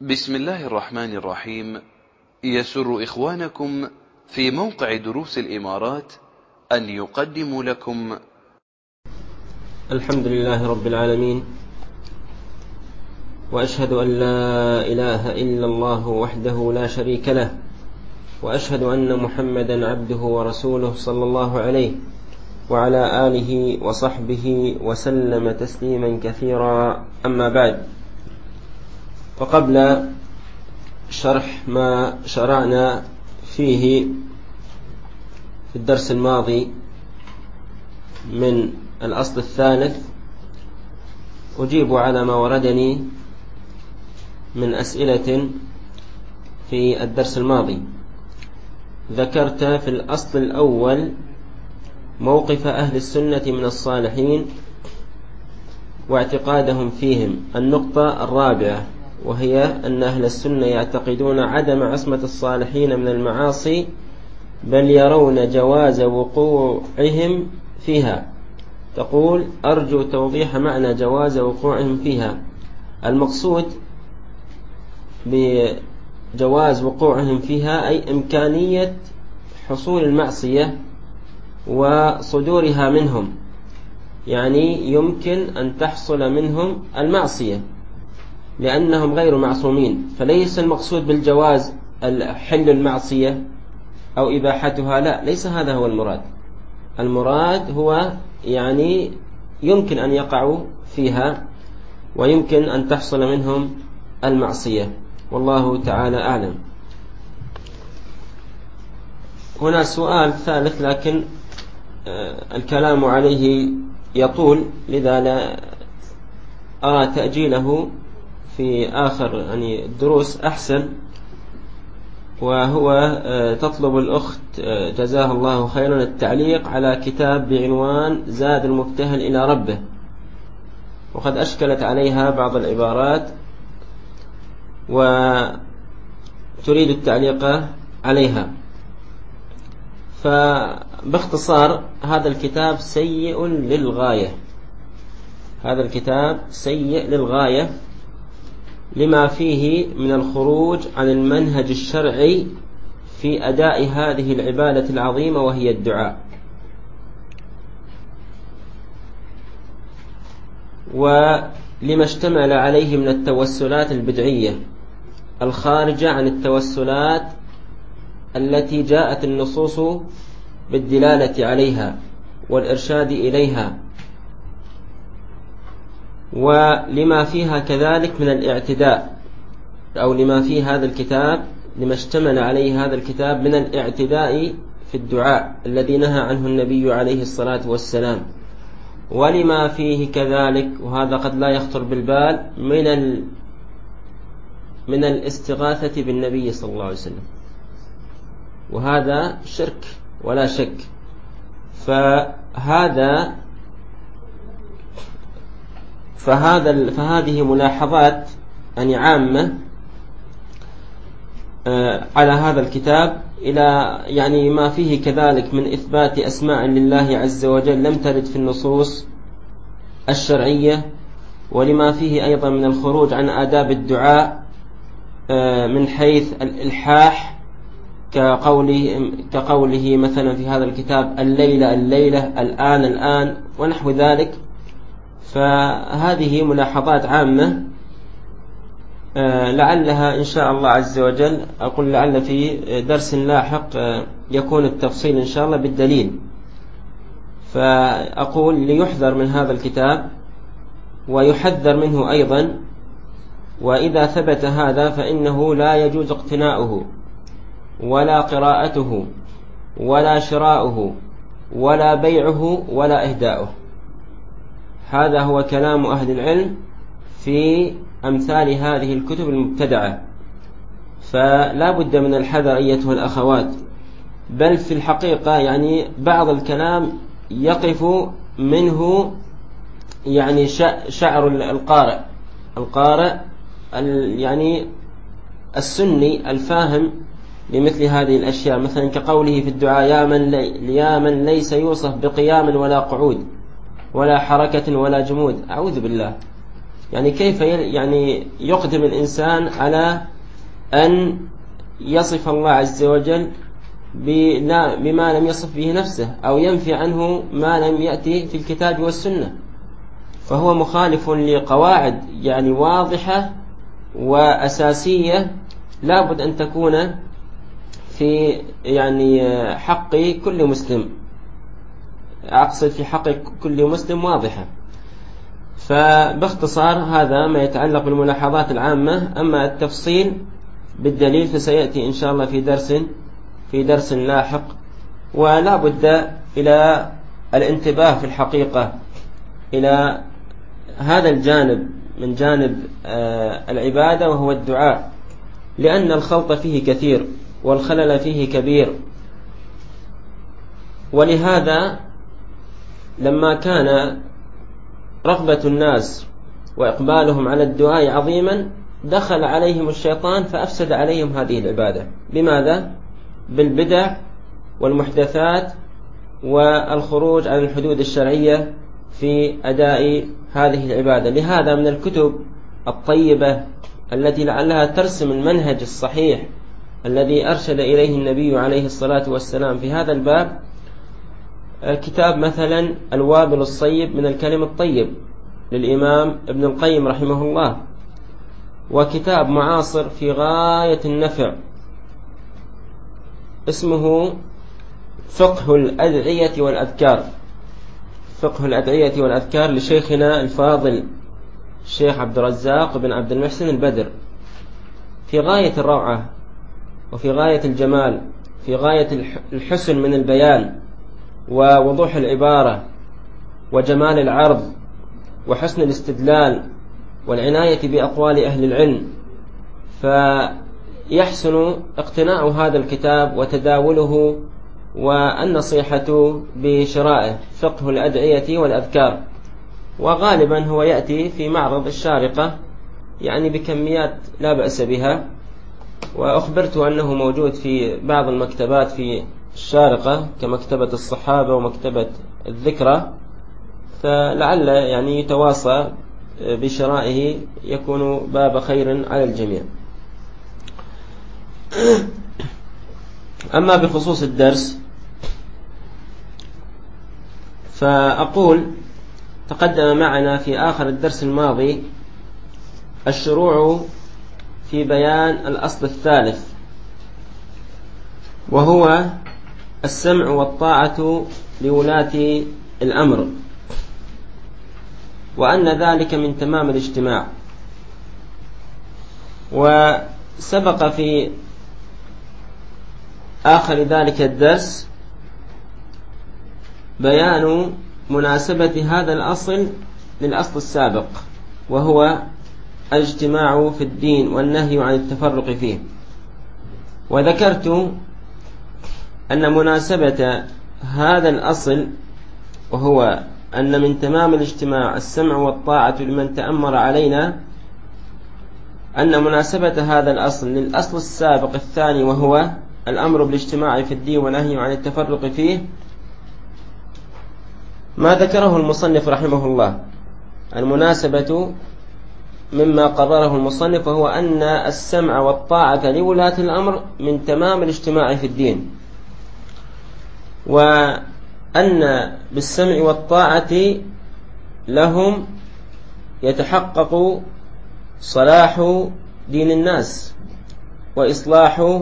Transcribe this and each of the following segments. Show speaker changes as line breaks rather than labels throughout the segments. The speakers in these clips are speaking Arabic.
بسم الله الرحمن الرحيم. يسر إخوانكم في موقع دروس الإمارات أن يقدموا لكم
الحمد لله رب العالمين، وأشهد أن لا إله إلا الله وحده لا شريك له، وأشهد أن محمدا عبده ورسوله صلى الله عليه وعلى آله وصحبه وسلم تسليما كثيرا. أما بعد، فقبل شرح ما شرعنا فيه في الدرس الماضي من الأصل الثالث، أجيب على ما وردني من أسئلة في الدرس الماضي. ذكرت في الأصل الأول موقف أهل السنة من الصالحين واعتقادهم فيهم. النقطة الرابعة وهي أن أهل السنة يعتقدون عدم عصمة الصالحين من المعاصي، بل يرون جواز وقوعهم فيها. تقول: أرجو توضيح معنى جواز وقوعهم فيها. المقصود بجواز وقوعهم فيها أي إمكانية حصول المعصية وصدورها منهم، يعني يمكن أن تحصل منهم المعصية لأنهم غير معصومين. فليس المقصود بالجواز حل المعصية أو إباحتها، لا، ليس هذا هو المراد. المراد هو يعني يمكن أن يقعوا فيها ويمكن أن تحصل منهم المعصية، والله تعالى أعلم. هنا سؤال ثالث لكن الكلام عليه يطول، لذا لا أرى تأجيله في آخر الدروس أحسن. وهو تطلب الأخت جزاها الله خيرا التعليق على كتاب بعنوان زاد المبتهل إلى ربه، وقد أشكلت عليها بعض العبارات وتريد التعليق عليها. فباختصار هذا الكتاب سيء للغاية، هذا الكتاب سيء للغاية لما فيه من الخروج عن المنهج الشرعي في أداء هذه العبادة العظيمة وهي الدعاء، ولما اشتمل عليه من التوسلات البدعية الخارجة عن التوسلات التي جاءت النصوص بالدلالة عليها والإرشاد إليها، ولما فيها كذلك من الاعتداء، أو لما في هذا الكتاب، لما اشتمل عليه هذا الكتاب من الاعتداء في الدعاء الذي نهى عنه النبي عليه الصلاة والسلام، ولما فيه كذلك، وهذا قد لا يخطر بالبال، من الاستغاثة بالنبي صلى الله عليه وسلم، وهذا شرك ولا شك. فهذه ملاحظات عامة على هذا الكتاب، إلى ما فيه كذلك من إثبات أسماء لله عز وجل لم ترد في النصوص الشرعية، ولما فيه أيضا من الخروج عن آداب الدعاء من حيث الإلحاح، كقوله مثلا في هذا الكتاب الليلة الليلة، الآن ونحو ذلك. فهذه ملاحظات عامة لعلها إن شاء الله عز وجل، أقول لعل في درس لاحق يكون التفصيل إن شاء الله بالدليل. فأقول ليحذر من هذا الكتاب ويحذر منه أيضا، وإذا ثبت هذا فإنه لا يجوز اقتناؤه ولا قراءته ولا شراؤه ولا بيعه ولا إهداؤه. هذا هو كلام أهل العلم في أمثال هذه الكتب المبتدعة، فلا بد من الحذر أيتها الأخوات. بل في الحقيقة بعض الكلام يقف منه شعر القارئ السني الفاهم لمثل هذه الأشياء، مثلا كقوله في الدعاء: يا من ليس يوصف بقيام ولا قعود ولا حركة ولا جمود. أعوذ بالله، يعني كيف يعني يقدم الإنسان على أن يصف الله عز وجل بما لم يصف به نفسه، أو ينفي عنه ما لم يأتي في الكتاب والسنة، فهو مخالف لقواعد يعني واضحة وأساسية لا بد أن تكون في يعني حق كل مسلم، أقصد في حق كل مسلم واضحة. فباختصار هذا ما يتعلق بالملاحظات العامة. أما التفصيل بالدليل فسيأتي إن شاء الله في درس لاحق. ولا بد إلى الانتباه في الحقيقة إلى هذا الجانب من جانب العبادة، وهو الدعاء، لأن الخلط فيه كثير والخلل فيه كبير. ولهذا لما كان رغبة الناس وإقبالهم على الدعاء عظيما دخل عليهم الشيطان فأفسد عليهم هذه العبادة. بماذا؟ بالبدع والمحدثات والخروج عن الحدود الشرعية في أداء هذه العبادة. لهذا من الكتب الطيبة التي لعلها ترسم المنهج الصحيح الذي أرشد إليه النبي عليه الصلاة والسلام في هذا الباب كتاب مثلا الوابل الصيب من الكلم الطيب للإمام ابن القيم رحمه الله، وكتاب معاصر في غاية النفع اسمه فقه الأدعية والأذكار، فقه الأدعية والأذكار لشيخنا الفاضل الشيخ عبد الرزاق بن عبد المحسن البدر، في غاية الروعة وفي غاية الجمال، في غاية الحسن من البيان ووضوح العبارة وجمال العرض وحسن الاستدلال والعناية بأقوال أهل العلم. فيحسن اقتناء هذا الكتاب وتداوله والنصيحة بشرائه، فقه الأدعية والأذكار. وغالبا هو يأتي في معرض الشارقة يعني بكميات لا بأس بها، وأخبرت أنه موجود في بعض المكتبات في الشارقة كمكتبة الصحابة ومكتبة الذكرى، فلعل يعني يتواصى بشرائه يكون باب خير على الجميع. أما بخصوص الدرس فأقول تقدم معنا في آخر الدرس الماضي الشروع في بيان الأصل الثالث، وهو السمع والطاعة لولاة الأمر، وأن ذلك من تمام الاجتماع. وسبق في آخر ذلك الدرس بيان مناسبة هذا الأصل للأصل السابق، وهو الاجتماع في الدين والنهي عن التفرق فيه. وذكرت أن مناسبة هذا الأصل، وهو أن من تمام الاجتماع السمع والطاعة لمن تأمر علينا، أن مناسبة هذا الأصل للأصل السابق الثاني، وهو الأمر بالاجتماع في الدين والنهي عن التفرق فيه، ما ذكره المصنف رحمه الله. المناسبة مما قرره المصنف وهو أن السمع والطاعة لولاة الأمر من تمام الاجتماع في الدين، وأن بالسمع والطاعة لهم يتحقق صلاح دين الناس وإصلاح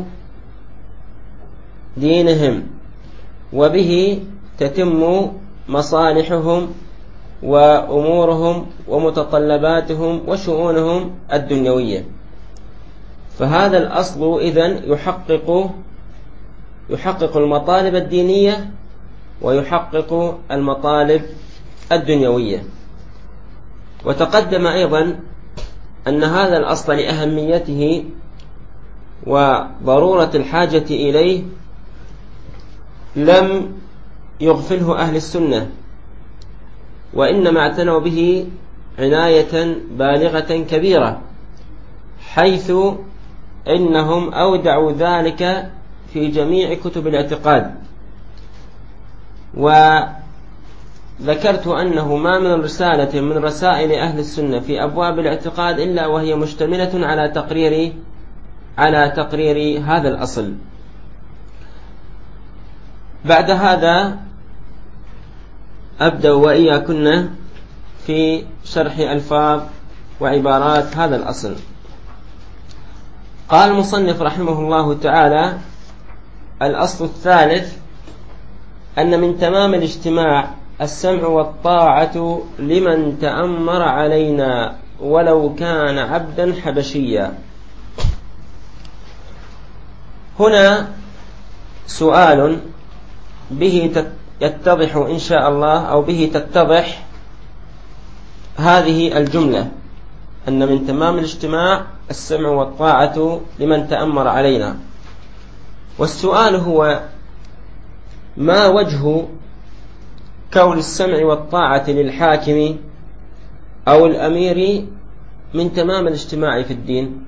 دينهم، وبه تتم مصالحهم وأمورهم ومتطلباتهم وشؤونهم الدنيوية. فهذا الأصل إذن يحقق المطالب الدينية ويحقق المطالب الدنيوية. وتقدم أيضا أن هذا الأصل لأهميته وضرورة الحاجة إليه لم يغفله أهل السنة، وإنما اعتنوا به عناية بالغة كبيرة، حيث إنهم أودعوا ذلك في جميع كتب الاعتقاد. ذكرت أنه ما من رسالة من رسائل أهل السنة في أبواب الاعتقاد إلا وهي مشتملة على تقرير هذا الأصل. بعد هذا أبدأ وإياكن في شرح ألفاظ وعبارات هذا الأصل. قال المصنف رحمه الله تعالى: الأصل الثالث أن من تمام الاجتماع السمع والطاعة لمن تأمر علينا ولو كان عبدا حبشيا. هنا سؤال به يتضح إن شاء الله، أو به تتضح هذه الجملة: أن من تمام الاجتماع السمع والطاعة لمن تأمر علينا. والسؤال هو: ما وجه كون السمع والطاعة للحاكم أو الأمير من تمام الاجتماع في الدين؟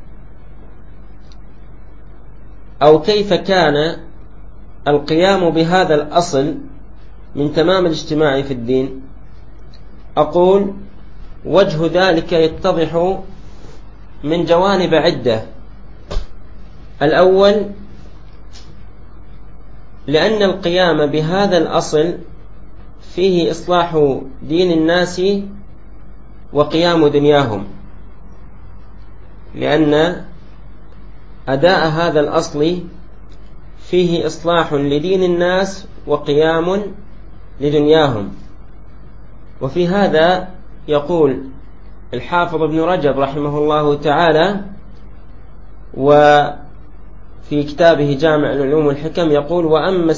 أو كيف كان القيام بهذا الأصل من تمام الاجتماع في الدين؟ أقول: وجه ذلك يتضح من جوانب عدة. الأول: لأن القيام بهذا الأصل فيه إصلاح دين الناس وقيام دنياهم، لأن أداء هذا الأصل فيه إصلاح لدين الناس وقيام لدنياهم. وفي هذا يقول الحافظ ابن رجب رحمه الله تعالى، وفي كتابه جامع العلوم والحكم يقول: وأما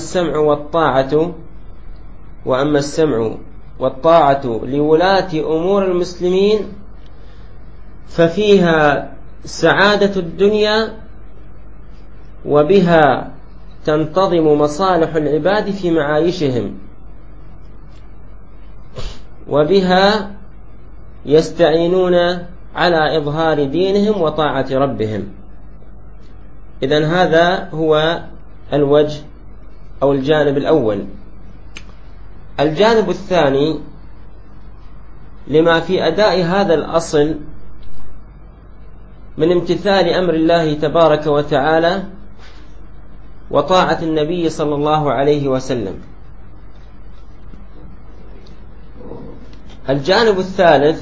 السمع والطاعة لولاة أمور المسلمين ففيها سعادة الدنيا، وبها تنتظم مصالح العباد في معايشهم، وبها يستعينون على إظهار دينهم وطاعة ربهم. إذن هذا هو الوجه أو الجانب الأول. الجانب الثاني: لما في أداء هذا الأصل من امتثال أمر الله تبارك وتعالى وطاعة النبي صلى الله عليه وسلم. الجانب الثالث: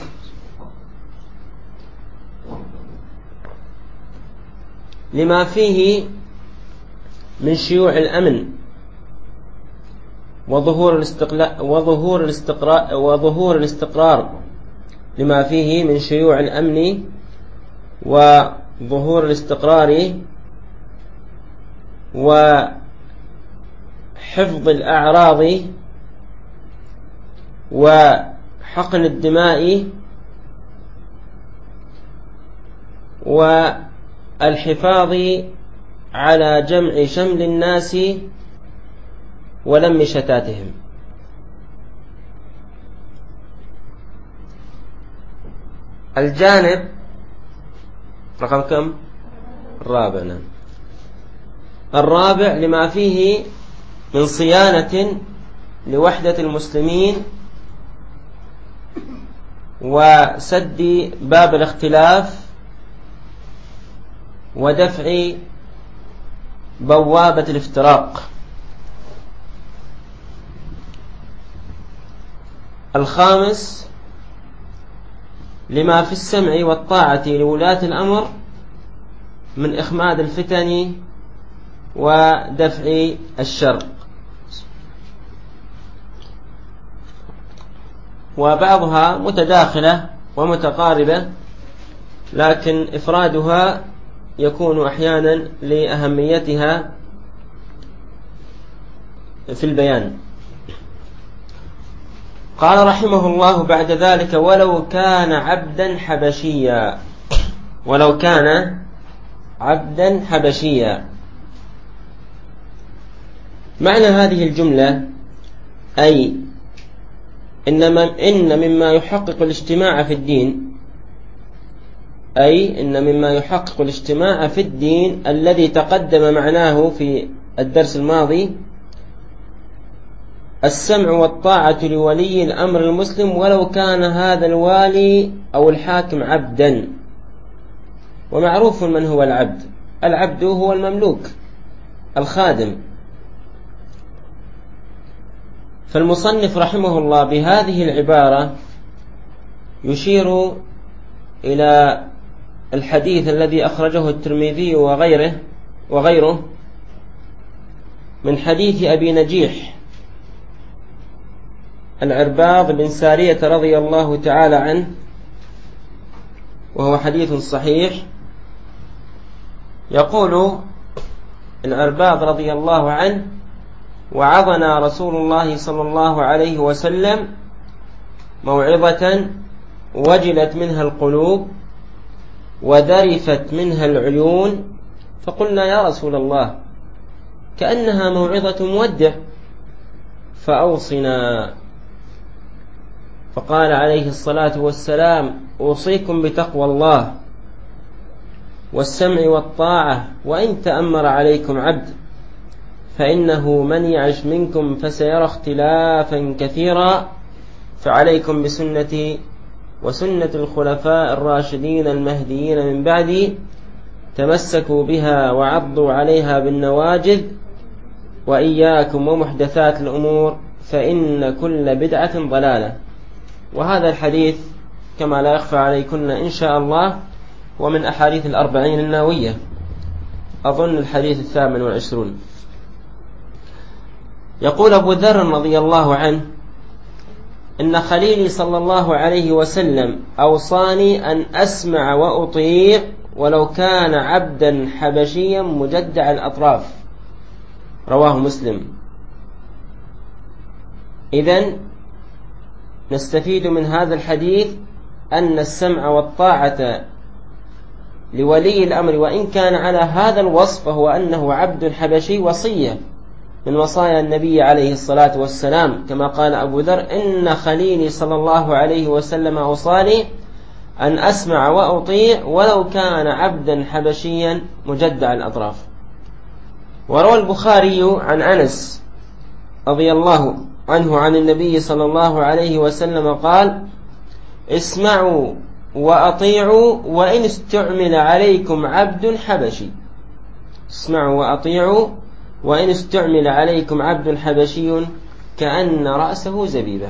لما فيه من شيوع الأمن وظهور الاستقرار، لما فيه من شيوع الأمن وظهور الاستقرار وحفظ الأعراض وحقن الدماء والحفاظ على جمع شمل الناس ولم شتاتهم. الجانب رقم كم؟ الرابع. الرابع: لما فيه من صيانة لوحدة المسلمين وسد باب الاختلاف ودفع بوابة الافتراق. الخامس: لما في السمع والطاعة لولاة الأمر من إخماد الفتن ودفع الشر. وبعضها متداخلة ومتقاربة، لكن إفرادها يكون أحيانا لأهميتها في البيان. قال رحمه الله بعد ذلك: ولو كان عبدا حبشيا. ولو كان عبدا حبشيا. معنى هذه الجملة: أي إن مما يحقق الاجتماع في الدين، أي إن مما يحقق الاجتماع في الدين الذي تقدم معناه في الدرس الماضي، السمع والطاعة لولي الأمر المسلم ولو كان هذا الوالي أو الحاكم عبدا. ومعروف من هو العبد. العبد هو المملوك الخادم. فالمصنف رحمه الله بهذه العبارة يشير إلى الحديث الذي أخرجه الترمذي وغيره من حديث أبي نجيح العرباض بن سارية رضي الله تعالى عنه، وهو حديث صحيح. يقول العرباض رضي الله عنه: وعظنا رسول الله صلى الله عليه وسلم موعظة وجلت منها القلوب وذرفت منها العيون، فقلنا يا رسول الله كأنها موعظة مودع فأوصنا. فقال عليه الصلاة والسلام: أوصيكم بتقوى الله والسمع والطاعة وإن تأمر عليكم عبد، فإنه من يعش منكم فسيرى اختلافا كثيرا، فعليكم بسنتي وسنة الخلفاء الراشدين المهديين من بعدي، تمسكوا بها وعضوا عليها بالنواجذ، وإياكم ومحدثات الأمور فإن كل بدعة ضلالة. وهذا الحديث كما لا يخفى عليكن إن شاء الله ومن أحاديث الأربعين النووية، أظن الحديث 28. يقول أبو ذر رضي الله عنه: إن خليلي صلى الله عليه وسلم أوصاني أن أسمع وأطيع ولو كان عبدا حبشيا مجدع الأطراف. رواه مسلم. إذن نستفيد من هذا الحديث أن السمع والطاعة لولي الأمر وإن كان على هذا الوصف فهو أنه عبد حبشي وصية من وصايا النبي عليه الصلاة والسلام، كما قال أبو ذر: إن خليلي صلى الله عليه وسلم أوصاني أن أسمع وأطيع ولو كان عبدا حبشيا مجدع الأطراف. وروى البخاري عن أنس رضي الله عنه عن النبي صلى الله عليه وسلم قال: اسمعوا وأطيعوا وإن استعمل عليكم عبد حبشي. اسمعوا وأطيعوا وإن استعمل عليكم عبد حبشي كأن رأسه زبيبة.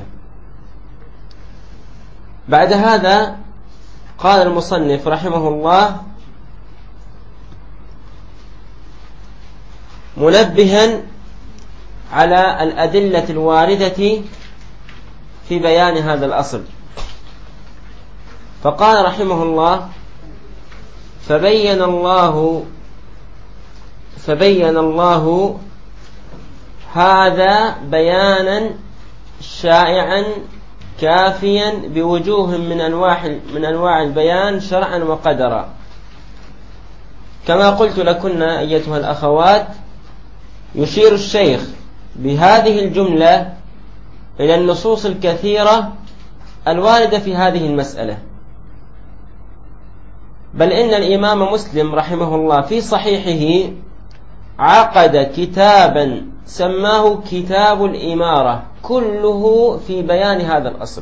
بعد هذا قال المصنف رحمه الله منبها على الأدلة الواردة في بيان هذا الأصل، فقال رحمه الله: فبين الله هذا بيانا شائعا كافيا بوجوه من أنواع البيان شرعا وقدرا. كما قلت لكن أيتها الأخوات، يشير الشيخ بهذه الجملة إلى النصوص الكثيرة الواردة في هذه المسألة، بل إن الإمام مسلم رحمه الله في صحيحه عقد كتابا سماه كتاب الإمارة، كله في بيان هذا الأصل.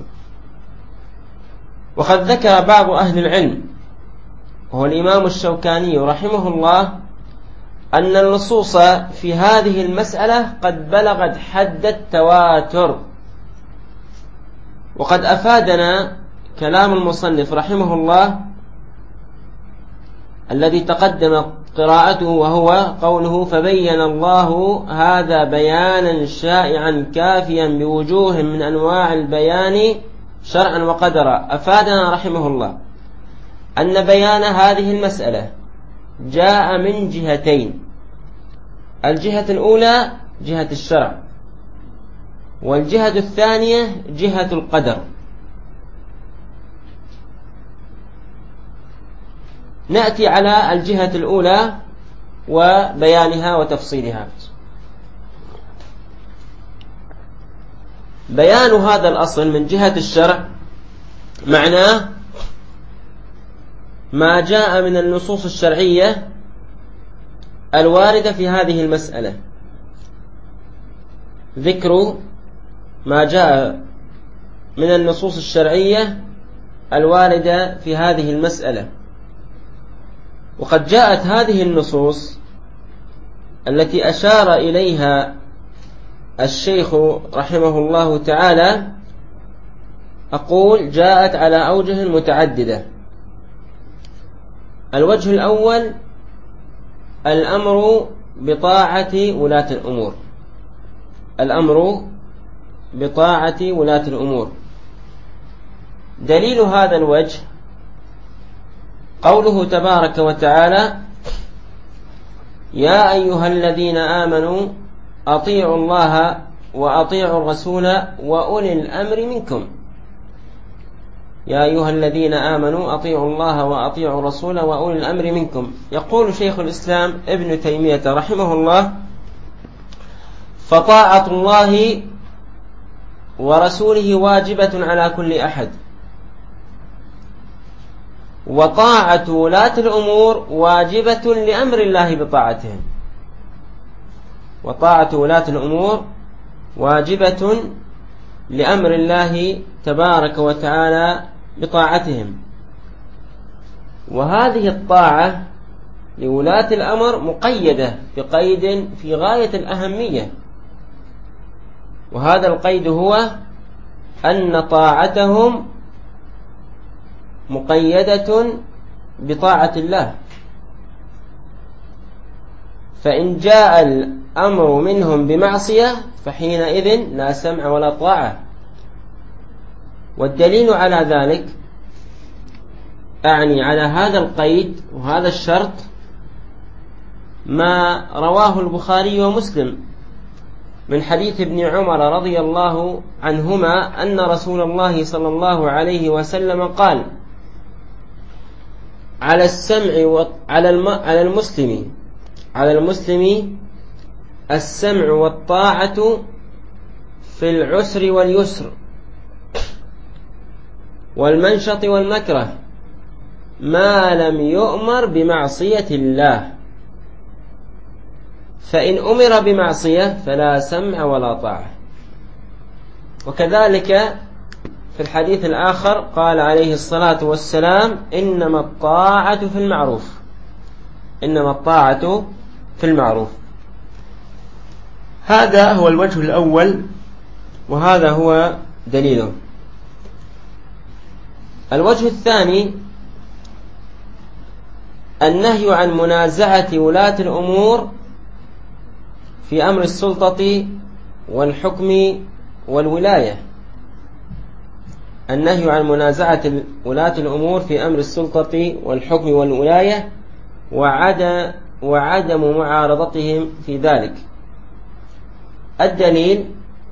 وقد ذكر بعض أهل العلم وهو الإمام الشوكاني رحمه الله أن النصوص في هذه المسألة قد بلغت حد التواتر. وقد أفادنا كلام المصنف رحمه الله الذي تقدم قراءته، وهو قوله: فبين الله هذا بيانا شائعا كافيا بوجوه من أنواع البيان شرعا وقدرا. أفادنا رحمه الله أن بيان هذه المسألة جاء من جهتين: الجهة الأولى جهة الشرع، والجهة الثانية جهة القدر. نأتي على الجهة الأولى وبيانها وتفصيلها. بيان هذا الأصل من جهة الشرع معناه ما جاء من النصوص الشرعية الواردة في هذه المسألة، ذكر ما جاء من النصوص الشرعية الواردة في هذه المسألة. وقد جاءت هذه النصوص التي أشار إليها الشيخ رحمه الله تعالى، أقول جاءت على أوجه متعددة. الوجه الأول الأمر بطاعة ولاة الأمور، الأمر بطاعة ولاة الأمور. دليل هذا الوجه قوله تبارك وتعالى: يا أيها الذين آمنوا أطيعوا الله وأطيعوا الرسول وأولي الأمر منكم. يا أيها الذين آمنوا أطيعوا الله وأطيعوا الرسول وأولي الأمر منكم. يقول شيخ الإسلام ابن تيمية رحمه الله: فطاعة الله ورسوله واجبة على كل أحد، وطاعة ولاة الأمور واجبة لأمر الله بطاعتهم. وطاعة ولاة الأمور واجبة لأمر الله تبارك وتعالى بطاعتهم. وهذه الطاعة لولاة الأمر مقيدة بقيد في غاية الأهمية، وهذا القيد هو أن طاعتهم مقيدة بطاعة الله. فإن جاء الأمر منهم بمعصية فحينئذ لا سمع ولا طاعة. والدليل على ذلك، أعني على هذا القيد وهذا الشرط، ما رواه البخاري ومسلم من حديث ابن عمر رضي الله عنهما أن رسول الله صلى الله عليه وسلم قال: على السمع على المسلم السمع والطاعة في العسر واليسر والمنشط والمكره ما لم يؤمر بمعصية الله، فإن أمر بمعصية فلا سمع ولا طاعة. وكذلك في الحديث الآخر قال عليه الصلاة والسلام: إنما الطاعة في المعروف، إنما الطاعة في المعروف. هذا هو الوجه الأول، وهذا هو دليله. الوجه الثاني النهي عن منازعة ولاة الأمور في أمر السلطة والحكم والولاية. النهي عن منازعة ولاة الأمور في أمر السلطة والحكم والولاية وعدم معارضتهم في ذلك. الدليل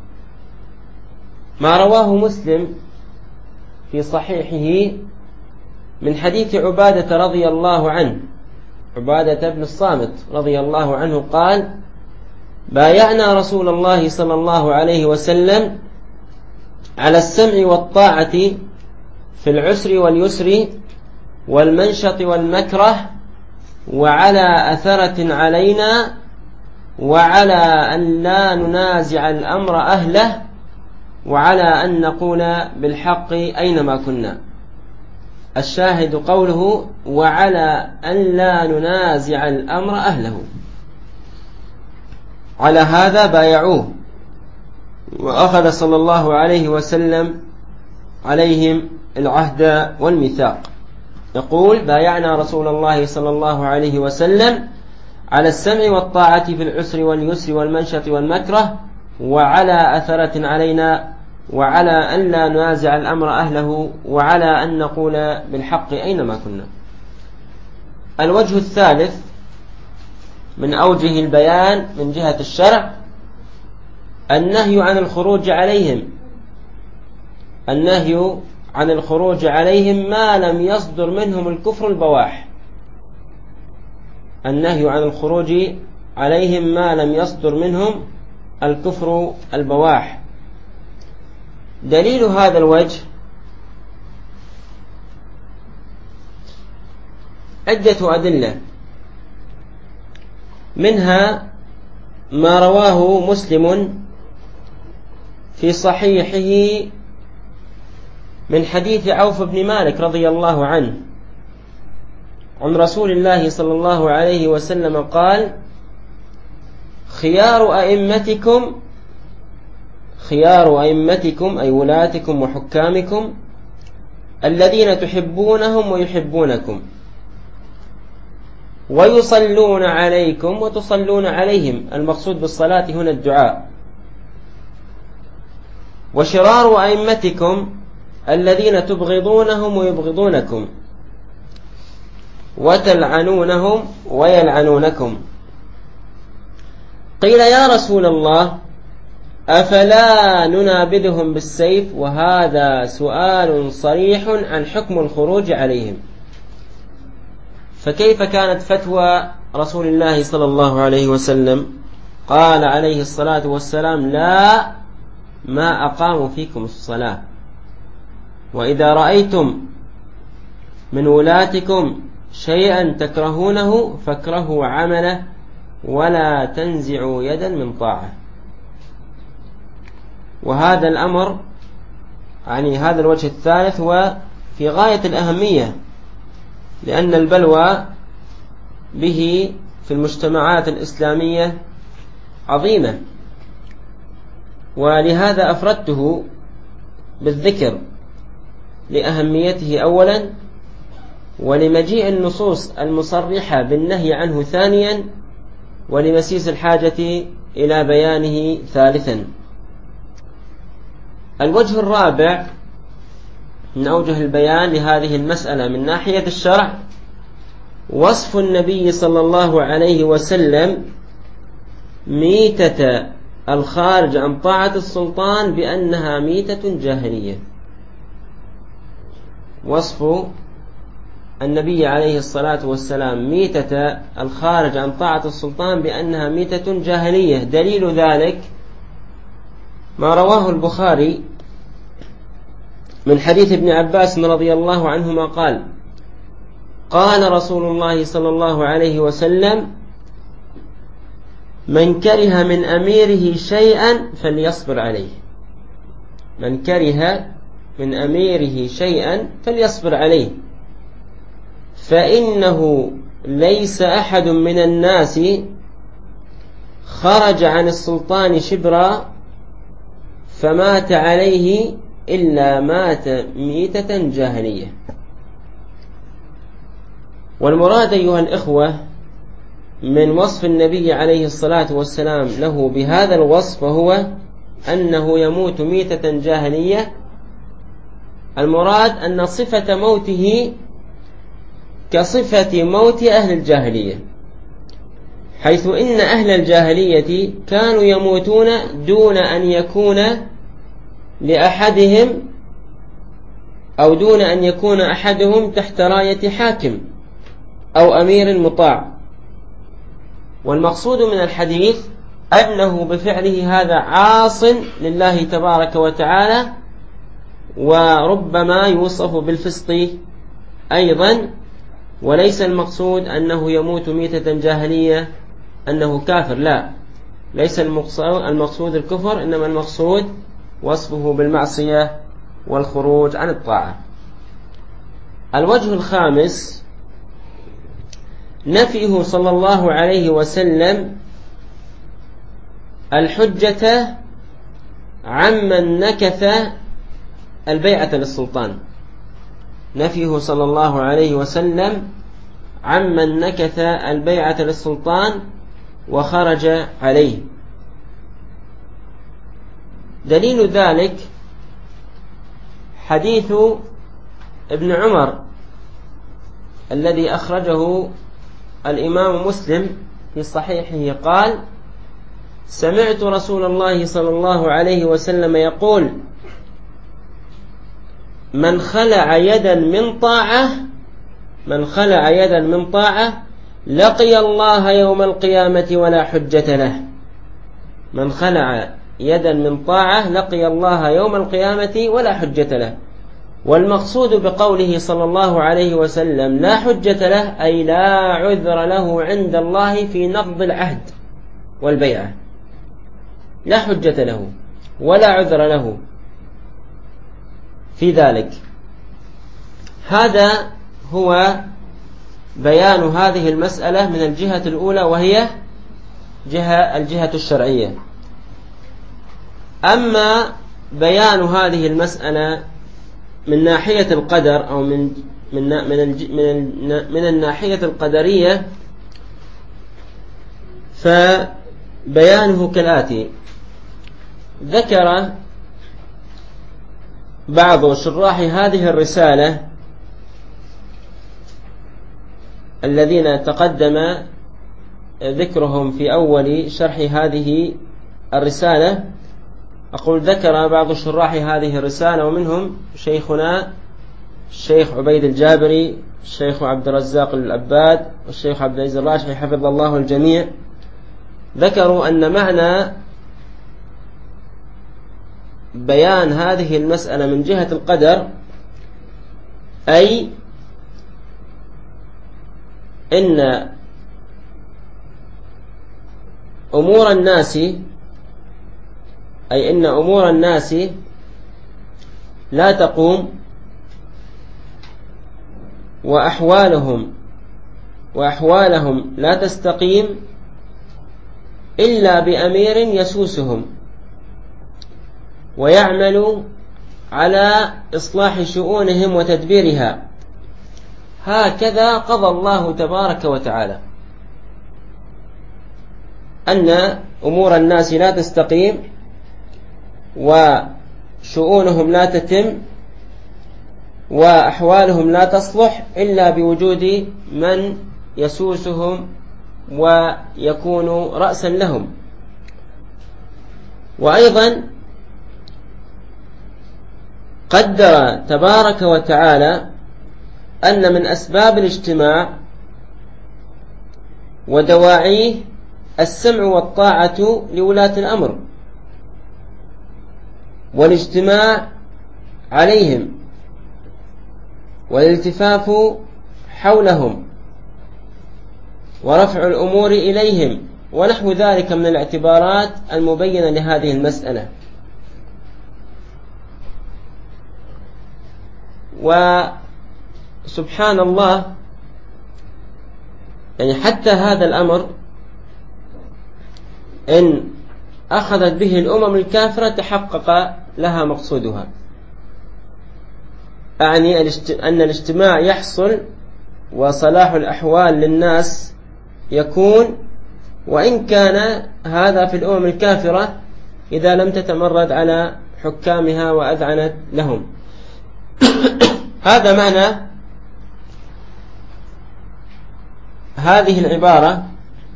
ما رواه مسلم في صحيحه من حديث عبادة رضي الله عنه، عبادة بن الصامت رضي الله عنه قال: بايعنا رسول الله صلى الله عليه وسلم على السمع والطاعة في العسر واليسر والمنشط والمكره، وعلى أثرة علينا، وعلى أن لا ننازع الأمر أهله، وعلى أن نقول بالحق أينما كنا. الشاهد قوله: وعلى أن لا ننازع الأمر أهله. على هذا بايعوه، وأخذ صلى الله عليه وسلم عليهم العهد والميثاق. يقول: بايعنا رسول الله صلى الله عليه وسلم على السمع والطاعة في العسر واليسر والمنشط والمكره، وعلى أثرة علينا، وعلى أن لا ننازع الأمر أهله، وعلى أن نقول بالحق أينما كنا. الوجه الثالث من أوجه البيان من جهة الشرع النهي عن الخروج عليهم، النهي عن الخروج عليهم ما لم يصدر منهم الكفر البواح. النهي عن الخروج عليهم ما لم يصدر منهم الكفر البواح. دليل هذا الوجه عدة أدلة، منها ما رواه مسلم في صحيحه من حديث عوف بن مالك رضي الله عنه عن رسول الله صلى الله عليه وسلم قال: خيار أئمتكم أي ولاتكم وحكامكم الذين تحبونهم ويحبونكم ويصلون عليكم وتصلون عليهم. المقصود بالصلاة هنا الدعاء. وشرار أئمتكم الذين تبغضونهم ويبغضونكم وتلعنونهم ويلعنونكم. قيل: يا رسول الله، أفلا ننابذهم بالسيف؟ وهذا سؤال صريح عن حكم الخروج عليهم. فكيف كانت فتوى رسول الله صلى الله عليه وسلم؟ قال عليه الصلاة والسلام: لا، ما أقاموا فيكم الصلاة. وإذا رأيتم من ولاتكم شيئا تكرهونه فاكرهوا عمله ولا تنزعوا يدا من طاعة. وهذا الأمر يعني هذا الوجه الثالث هو في غاية الأهمية، لأن البلوى به في المجتمعات الإسلامية عظيمة، ولهذا أفردته بالذكر لأهميته أولا، ولمجيء النصوص المصرحة بالنهي عنه ثانيا، ولمسيس الحاجة إلى بيانه ثالثا. الوجه الرابع من أوجه البيان لهذه المسألة من ناحية الشرع وصف النبي صلى الله عليه وسلم ميتة الخارج عن طاعة السلطان بأنها ميتة جاهلية. وصف النبي عليه الصلاة والسلام ميتة الخارج عن طاعة السلطان بأنها ميتة جاهلية. دليل ذلك ما رواه البخاري من حديث ابن عباس رضي الله عنهما قال: قال رسول الله صلى الله عليه وسلم: من كره من أميره شيئا فليصبر عليه. من كره من أميره شيئا فليصبر عليه، فإنه ليس أحد من الناس خرج عن السلطان شبرا فمات عليه إلا مات ميتة جاهلية. والمراد أيها الإخوة من وصف النبي عليه الصلاة والسلام له بهذا الوصف هو أنه يموت ميتة جاهلية. المراد أن صفة موته كصفة موت أهل الجاهلية، حيث إن أهل الجاهلية كانوا يموتون دون أن يكون لأحدهم أو دون أن يكون أحدهم تحت راية حاكم أو أمير مطاع. والمقصود من الحديث أنه بفعله هذا عاص لله تبارك وتعالى، وربما يوصف بالفسق أيضا. وليس المقصود أنه يموت ميتة جاهلية أنه كافر، لا، ليس المقصود الكفر، إنما المقصود وصفه بالمعصية والخروج عن الطاعة. الوجه الخامس نفيه صلى الله عليه وسلم الحجة عمن نكث البيعة للسلطان. نفيه صلى الله عليه وسلم عمن نكث البيعة للسلطان وخرج عليه. دليل ذلك حديث ابن عمر الذي أخرجه الإمام مسلم في صحيحه قال: سمعت رسول الله صلى الله عليه وسلم يقول: من خلع يدا من طاعة لقي الله يوم القيامة ولا حجة له. من خلع يدا من طاعة لقي الله يوم القيامة ولا حجة له. والمقصود بقوله صلى الله عليه وسلم لا حجة له أي لا عذر له عند الله في نقض العهد والبيعة، لا حجة له. ولا عذر له في ذلك. هذا هو بيان هذه المسألة من الجهة الأولى، وهي الجهة الشرعية. أما بيان هذه المسألة من ناحية القدر أو من الناحية القدرية، فبيانه كالآتي: ذكر بعض شراح هذه الرسالة الذين تقدم ذكرهم في أول شرح هذه الرسالة، أقول ذكر بعض شراح هذه الرسالة، ومنهم شيخنا الشيخ عبيد الجابري، الشيخ عبد الرزاق العباد، والشيخ عبد العزيز الراشحي حفظ الله الجميع، ذكروا أن معنى بيان هذه المسألة من جهة القدر أي إن أمور الناس لا تقوم، وأحوالهم لا تستقيم إلا بأمير يسوسهم ويعمل على إصلاح شؤونهم وتدبيرها. هكذا قضى الله تبارك وتعالى، أن أمور الناس لا تستقيم وشؤونهم لا تتم وأحوالهم لا تصلح إلا بوجود من يسوسهم ويكون رأسا لهم. وأيضا قدر تبارك وتعالى أن من أسباب الاجتماع ودواعيه السمع والطاعة لولاة الأمر والاجتماع عليهم والالتفاف حولهم ورفع الأمور إليهم ونحو ذلك من الاعتبارات المبينة لهذه المسألة. وسبحان الله، يعني حتى هذا الأمر إن أخذت به الأمم الكافرة تحقق لها مقصودها، أعني أن الاجتماع يحصل وصلاح الأحوال للناس يكون، وإن كان هذا في الأمم الكافرة إذا لم تتمرد على حكامها وأذعنت لهم. هذا معنى هذه العبارة،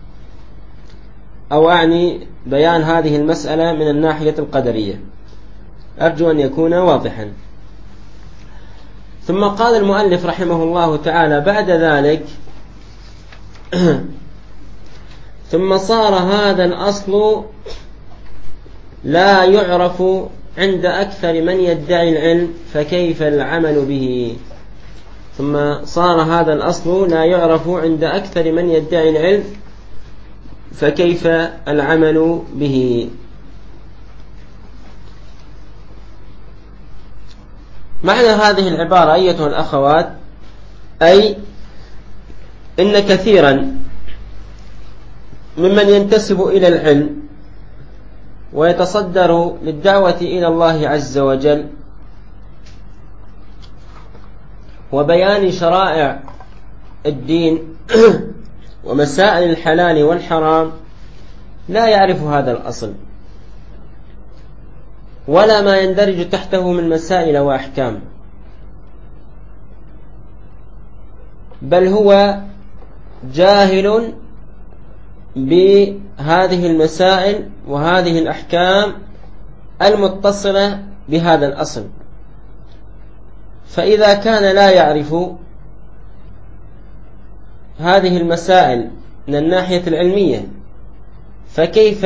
أو أعني بيان هذه المسألة من الناحية القدرية، أرجو أن يكون واضحا. ثم قال المؤلف رحمه الله تعالى بعد ذلك: ثم صار هذا الأصل لا يعرف عند أكثر من يدعي العلم فكيف العمل به. ثم صار هذا الأصل لا يعرف عند أكثر من يدعي العلم فكيف العمل به. معنى هذه العبارة أيتها الأخوات، أي إن كثيرا ممن ينتسب إلى العلم ويتصدر للدعوة إلى الله عز وجل وبيان شرائع الدين ومسائل الحلال والحرام لا يعرف هذا الأصل ولا ما يندرج تحته من مسائل وأحكام، بل هو جاهل بهذه المسائل وهذه الأحكام المتصلة بهذا الأصل. فإذا كان لا يعرف هذه المسائل من الناحية العلمية فكيف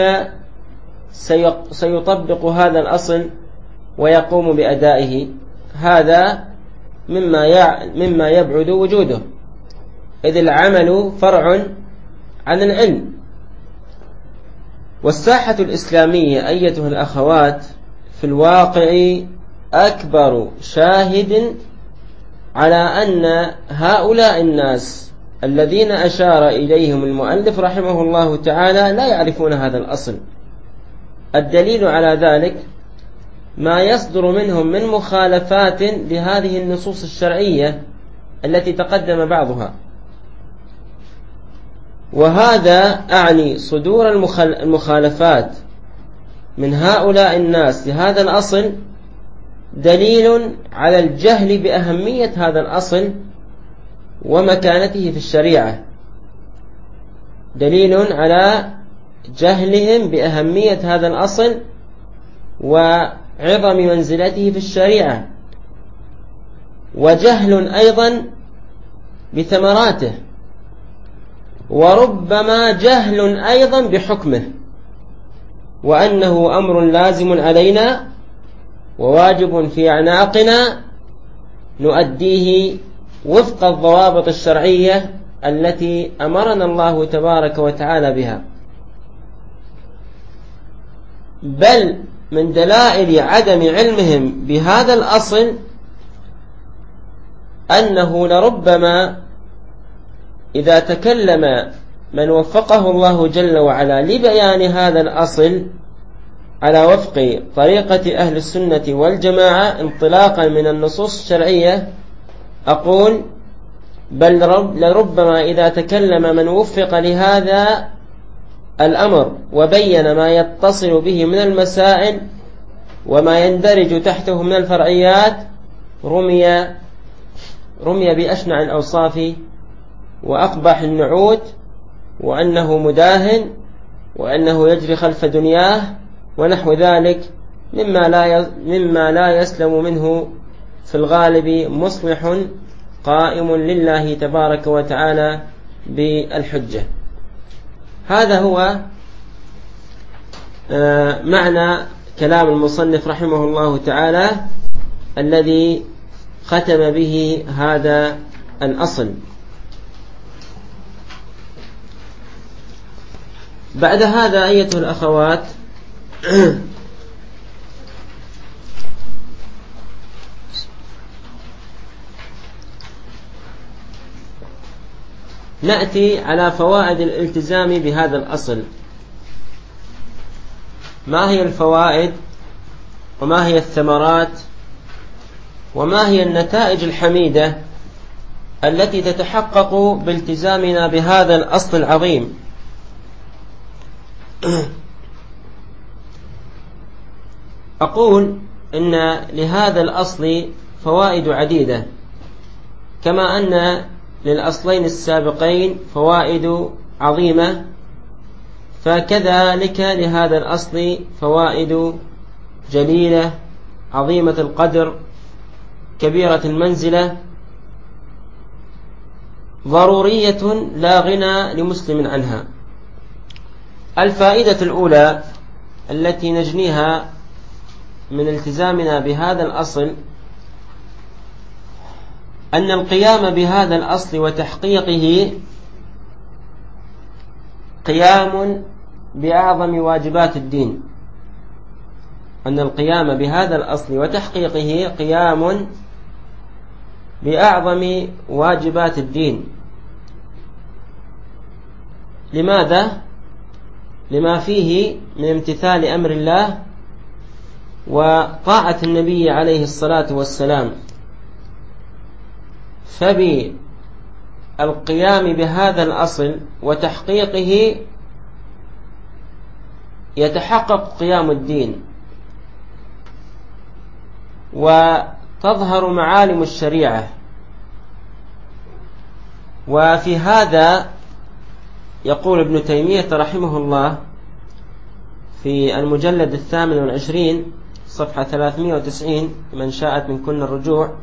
سيطبق هذا الأصل ويقوم بأدائه؟ هذا مما يبعد وجوده، إذ العمل فرع عن العلم. والساحة الإسلامية أيتها الأخوات في الواقع أكبر شاهد على أن هؤلاء الناس الذين أشار إليهم المؤلف رحمه الله تعالى لا يعرفون هذا الأصل. الدليل على ذلك ما يصدر منهم من مخالفات لهذه النصوص الشرعية التي تقدم بعضها، وهذا أعني صدور المخالفات من هؤلاء الناس لهذا الأصل دليل على الجهل بأهمية هذا الأصل ومكانته في الشريعة، دليل على جهلهم بأهمية هذا الأصل وعظم منزلته في الشريعة، وجهل أيضا بثمراته، وربما جهل أيضا بحكمه، وأنه أمر لازم علينا وواجب في أعناقنا نؤديه وفق الضوابط الشرعية التي أمرنا الله تبارك وتعالى بها. بل من دلائل عدم علمهم بهذا الأصل أنه لربما إذا تكلم من وفقه الله جل وعلا لبيان هذا الأصل على وفق طريقة أهل السنة والجماعة انطلاقا من النصوص الشرعية، أقول بل لربما إذا تكلم من وفق لهذا الأمر وبين ما يتصل به من المسائل وما يندرج تحته من الفرعيات رمي بأشنع الأوصاف وأقبح النعوت، وأنه مداهن، وأنه يجري خلف دنياه، ونحو ذلك مما لا يسلم منه في الغالب مصلح قائم لله تبارك وتعالى بالحجة. هذا هو معنى كلام المصنف رحمه الله تعالى الذي ختم به هذا الأصل. بعد هذا أيتها الأخوات نأتي على فوائد الالتزام بهذا الأصل. ما هي الفوائد وما هي الثمرات وما هي النتائج الحميدة التي تتحقق بالتزامنا بهذا الأصل العظيم؟ أقول إن لهذا الأصل فوائد عديدة، كما أن للأصلين السابقين فوائد عظيمة، فكذلك لهذا الأصل فوائد جليلة عظيمة القدر كبيرة المنزلة ضرورية لا غنى لمسلم عنها. الفائدة الأولى التي نجنيها من التزامنا بهذا الأصل أن القيام بهذا الأصل وتحقيقه قيام بأعظم واجبات الدين. أن القيام بهذا الأصل وتحقيقه قيام بأعظم واجبات الدين. لماذا؟ لما فيه من امتثال أمر الله وطاعة النبي عليه الصلاة والسلام. فبالقيام بهذا الأصل وتحقيقه يتحقق قيام الدين وتظهر معالم الشريعة. وفي هذا يقول ابن تيمية رحمه الله في المجلد 28 صفحة 390 من شاءت منكن الرجوع،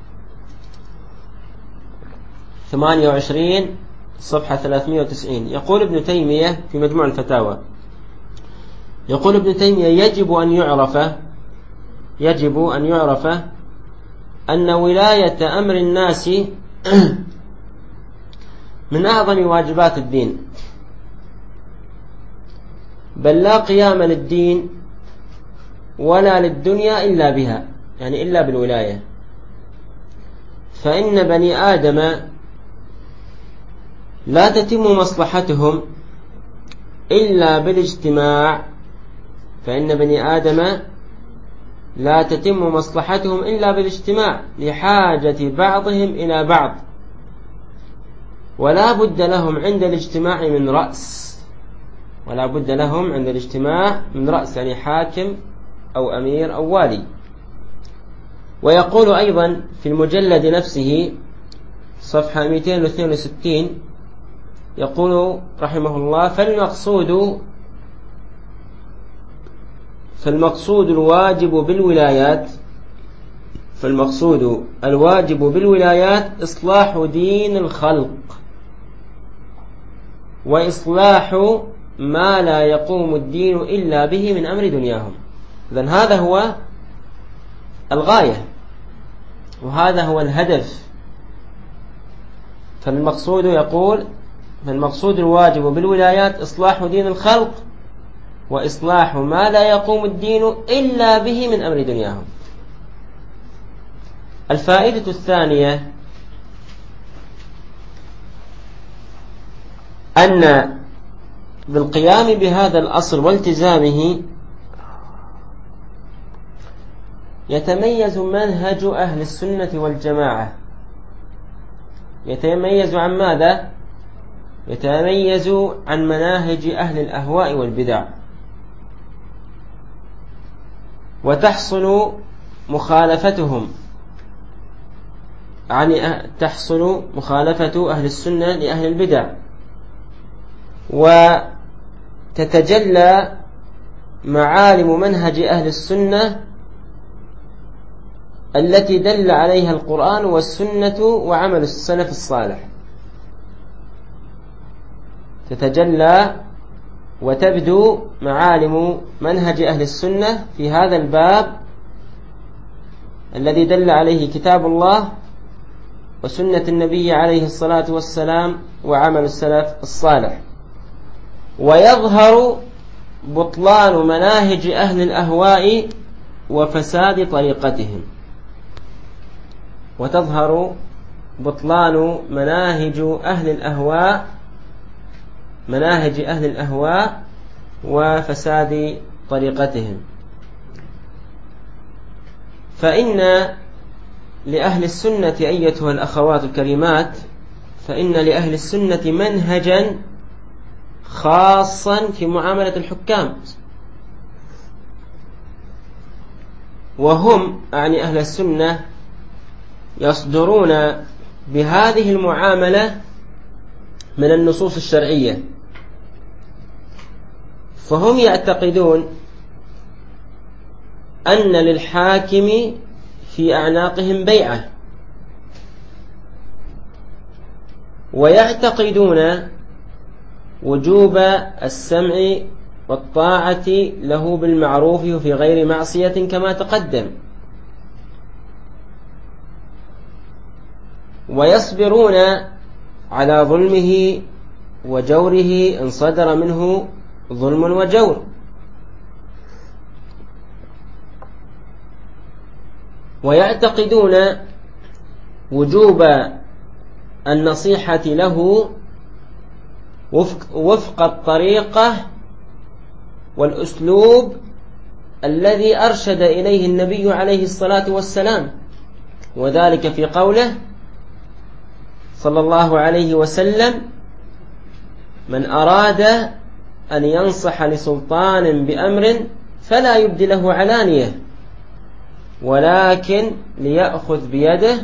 28 صفحة 390، يقول ابن تيمية في مجموع الفتاوى، يقول ابن تيمية يجب أن يعرف أن ولاية أمر الناس من أعظم واجبات الدين، بل لا قيام للدين ولا للدنيا إلا بها، يعني إلا بالولاية. فإن بني آدم لا تتم مصلحتهم إلا بالاجتماع، فإن بني آدم لا تتم مصلحتهم إلا بالاجتماع لحاجة بعضهم إلى بعض، ولا بد لهم عند الاجتماع من رأس، ولا بد لهم عند الاجتماع من رأس، يعني حاكم أو أمير أو والي. ويقول أيضا في المجلد نفسه صفحة 262 يقول رحمه الله: فالمقصود الواجب بالولايات إصلاح دين الخلق، وإصلاح ما لا يقوم الدين إلا به من أمر دنياهم. إذن هذا هو الغاية وهذا هو الهدف. فالمقصود الواجب بالولايات إصلاح دين الخلق وإصلاح ما لا يقوم الدين إلا به من أمر دنياهم. الفائدة الثانية أن بالقيام بهذا الأصل والتزامه يتميز منهج أهل السنة والجماعة. يتميز عن ماذا؟ يتميز عن مناهج أهل الأهواء والبدع، وتحصل مخالفة أهل السنة لأهل البدع، وتتجلى معالم منهج أهل السنة التي دل عليها القرآن والسنة وعمل السلف الصالح. تتجلى وتبدو معالم منهج أهل السنة في هذا الباب الذي دل عليه كتاب الله وسنة النبي عليه الصلاة والسلام وعمل السلف الصالح، ويظهر بطلان مناهج أهل الأهواء وفساد طريقتهم، وتظهر بطلان مناهج أهل الأهواء وفساد طريقتهم. فإن لأهل السنة أيتها الأخوات الكريمات، فإن لأهل السنة منهجا خاصا في معاملة الحكام، وهم يعني أهل السنة يصدرون بهذه المعاملة من النصوص الشرعية، فهم يعتقدون أن للحاكم في أعناقهم بيعة، ويعتقدون وجوب السمع والطاعة له بالمعروف وفي غير معصية كما تقدم، ويصبرون على ظلمه وجوره إن صدر منه ظلم وجور، ويعتقدون وجوب النصيحة له وفق الطريقة والأسلوب الذي أرشد إليه النبي عليه الصلاة والسلام، وذلك في قوله صلى الله عليه وسلم: من أراد أن ينصح لسلطان بأمر فلا يبدي له علانية، ولكن ليأخذ بيده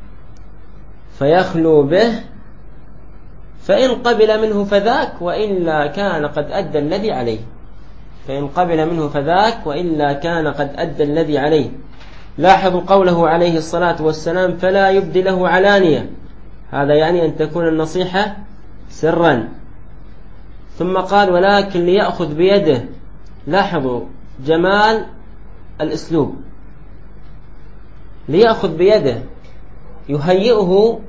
فيخلو به، فإن قبل منه فذاك وإلا كان قد أدى الذي عليه. فإن قبل منه فذاك وإلا كان قد أدى الذي عليه. لاحظوا قوله عليه الصلاة والسلام: فلا يبدي له علانية، هذا يعني أن تكون النصيحة سرا. ثم قال: ولكن ليأخذ بيده. لاحظوا جمال الأسلوب، ليأخذ بيده يهيئه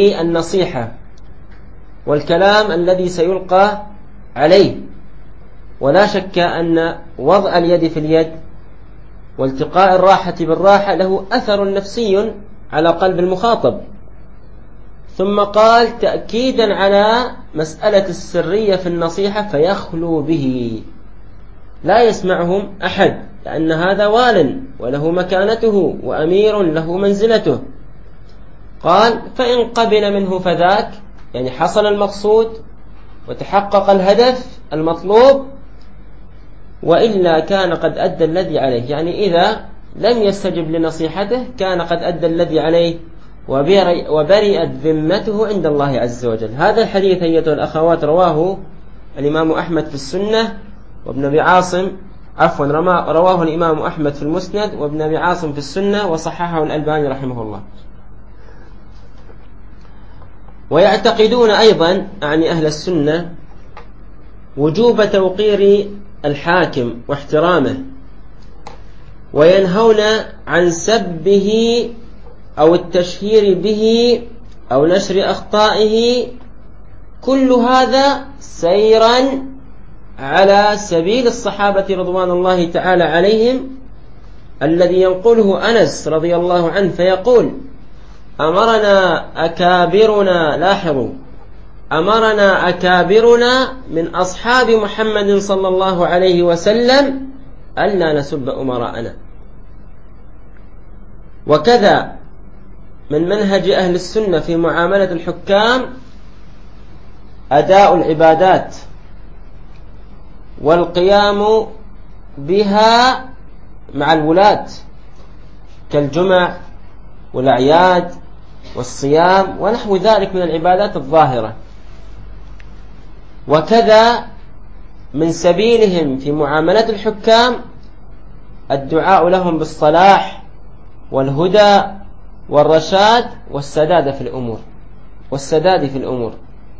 للنصيحة والكلام الذي سيلقى عليه، ولا شك أن وضع اليد في اليد والتقاء الراحة بالراحة له أثر نفسي على قلب المخاطب. ثم قال تأكيدا على مسألة السرية في النصيحة فيخلو به، لا يسمعهم أحد، لأن هذا وال وله مكانته وأمير له منزلته. قال فإن قبل منه فذاك، يعني حصل المقصود وتحقق الهدف المطلوب، وإلا كان قد أدى الذي عليه، يعني إذا لم يستجب لنصيحته كان قد أدى الذي عليه وبرئت ذمته عند الله عز وجل. هذا الحديث أيتها الأخوات رواه الإمام أحمد في السنة وابن أبي عاصم، رواه الإمام أحمد في المسند وابن أبي عاصم في السنة، وصححه الألباني رحمه الله. ويعتقدون أيضا يعني أهل السنة وجوب توقير الحاكم واحترامه، وينهون عن سبه أو التشهير به أو نشر أخطائه، كل هذا سيرا على سبيل الصحابة رضوان الله تعالى عليهم، الذي ينقله أنس رضي الله عنه فيقول أمرنا أكابرنا، لاحظوا، أمرنا أكابرنا من أصحاب محمد صلى الله عليه وسلم ألا نسب أمراءنا. وكذا من منهج أهل السنة في معاملة الحكام أداء العبادات والقيام بها مع الولاة كالجمع والأعياد والصيام ونحو ذلك من العبادات الظاهرة. وكذا من سبيلهم في معاملة الحكام الدعاء لهم بالصلاح والهدى والرشاد والسداد في الأمور.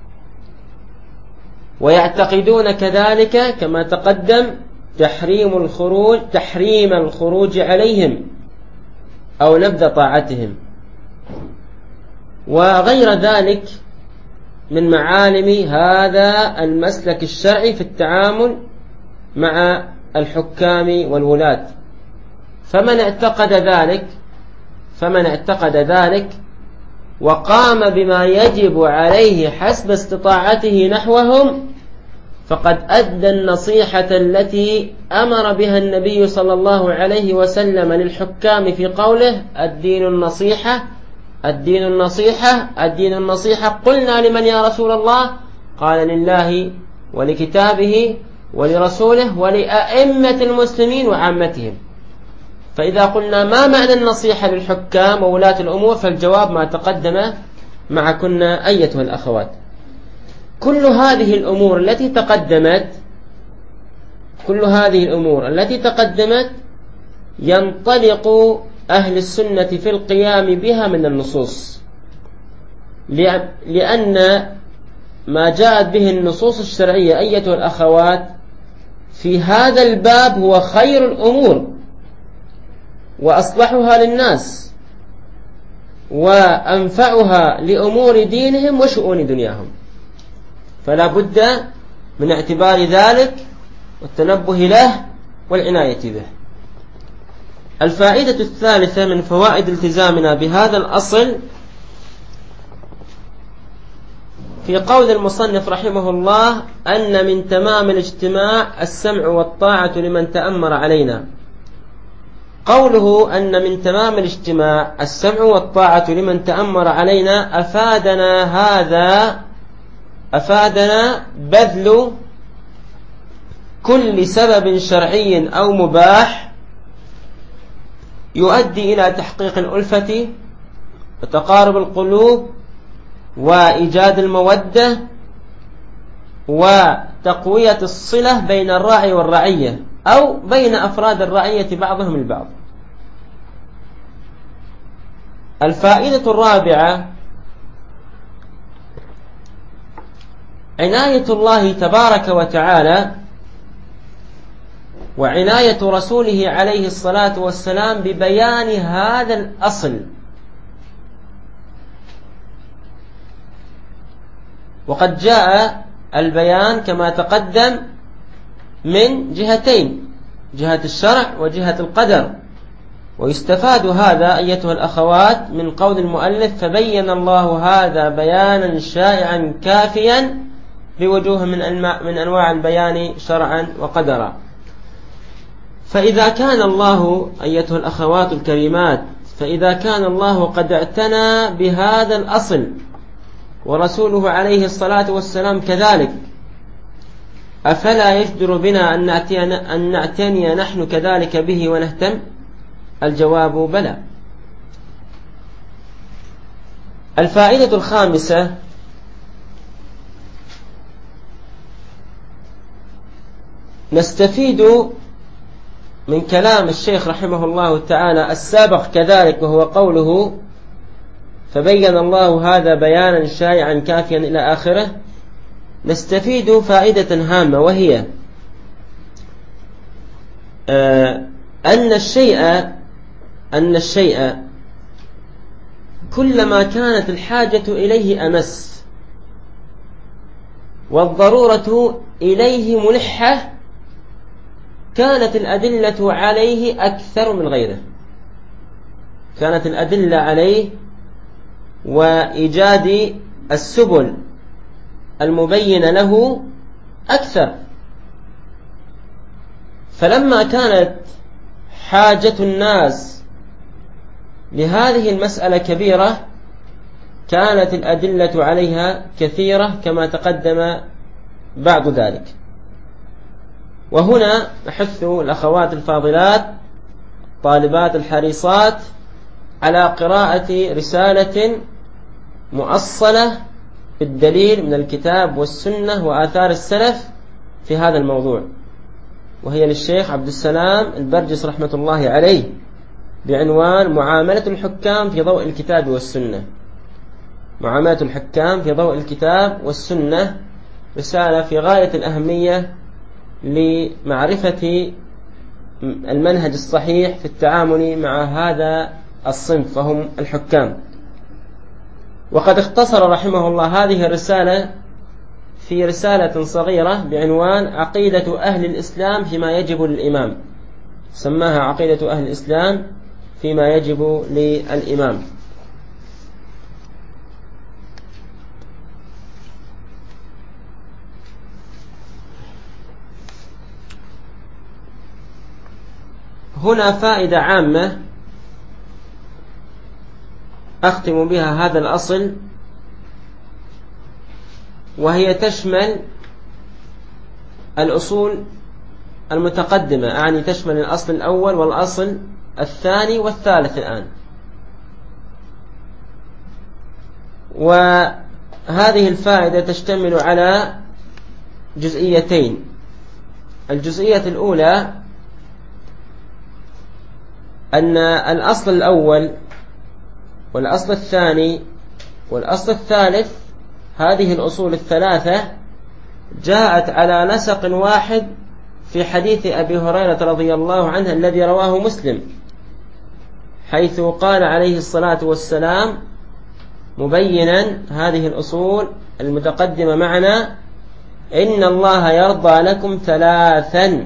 ويعتقدون كذلك كما تقدم تحريم الخروج عليهم أو نبذ طاعتهم، وغير ذلك من معالم هذا المسلك الشرعي في التعامل مع الحكام والولاة. فمن اعتقد ذلك وقام بما يجب عليه حسب استطاعته نحوهم فقد أدى النصيحة التي أمر بها النبي صلى الله عليه وسلم للحكام في قوله الدين النصيحة الدين النصيحة الدين النصيحة. قلنا لمن يا رسول الله؟ قال لله ولكتابه ولرسوله ولأئمة المسلمين وعامتهم. فإذا قلنا ما معنى النصيحة للحكام وولاة الأمور، فالجواب ما تقدم معكن أيتها الأخوات. كل هذه الأمور التي تقدمت ينطلق أهل السنة في القيام بها من النصوص، لأن ما جاءت به النصوص الشرعية أيتها الأخوات في هذا الباب هو خير الأمور وأصلحها للناس وأنفعها لأمور دينهم وشؤون دنياهم، فلا بد من اعتبار ذلك والتنبه له والعناية به. الفائدة الثالثة من فوائد التزامنا بهذا الأصل في قول المصنف رحمه الله أن من تمام الاجتماع السمع والطاعة لمن تأمر علينا. قوله أن من تمام الاجتماع السمع والطاعة لمن تأمر علينا أفادنا بذل كل سبب شرعي أو مباح يؤدي إلى تحقيق الألفة وتقارب القلوب وإيجاد المودة وتقوية الصلة بين الراعي والرعية أو بين أفراد الرعية بعضهم البعض. الفائدة الرابعة عناية الله تبارك وتعالى وعناية رسوله عليه الصلاة والسلام ببيان هذا الأصل. وقد جاء البيان كما تقدم من جهتين، جهة الشرع وجهة القدر. ويستفاد هذا أيتها الأخوات من قول المؤلف: فبين الله هذا بيانا شائعا كافيا بوجوه من أنواع البيان شرعا وقدرا. فإذا كان الله أيتها الأخوات الكريمات، فإذا كان الله قد اعتنى بهذا الأصل ورسوله عليه الصلاة والسلام كذلك، أفلا يجدر بنا أن نعتني نحن كذلك به ونهتم؟ الجواب بلى. الفائدة الخامسة: نستفيد من كلام الشيخ رحمه الله تعالى السابق كذلك، وهو قوله: فبين الله هذا بيانا شائعا كافيا إلى آخره. نستفيد فائدة هامة، وهي أن الشيء كلما كانت الحاجة إليه أمس والضرورة إليه ملحة كانت الأدلة عليه أكثر من غيره، كانت الأدلة عليه وإيجاد السبل المبين له أكثر. فلما كانت حاجة الناس لهذه المسألة كبيرة كانت الأدلة عليها كثيرة كما تقدم بعد ذلك. وهنا أحث الأخوات الفاضلات طالبات الحريصات على قراءة رسالة مؤصلة بالدليل من الكتاب والسنة وآثار السلف في هذا الموضوع، وهي للشيخ عبد السلام البرجس رحمة الله عليه، بعنوان معاملة الحكام في ضوء الكتاب والسنة. معاملة الحكام في ضوء الكتاب والسنة، رسالة في غاية الأهمية لمعرفة المنهج الصحيح في التعامل مع هذا الصنف وهم الحكام. وقد اختصر رحمه الله هذه الرسالة في رسالة صغيرة بعنوان عقيدة أهل الإسلام فيما يجب للإمام، سماها عقيدة أهل الإسلام فيما يجب للإمام. هنا فائدة عامة أختم بها هذا الأصل، وهي تشمل الأصول المتقدمة، يعني تشمل الأصل الأول والأصل الثاني والثالث الآن. وهذه الفائدة تشتمل على جزئيتين. الجزئية الأولى أن الأصل الأول والأصل الثاني والأصل الثالث، هذه الأصول الثلاثة جاءت على نسق واحد في حديث أبي هريرة رضي الله عنه الذي رواه مسلم، حيث قال عليه الصلاة والسلام مبينا هذه الأصول المتقدمة معنا: إن الله يرضى لكم ثلاثا: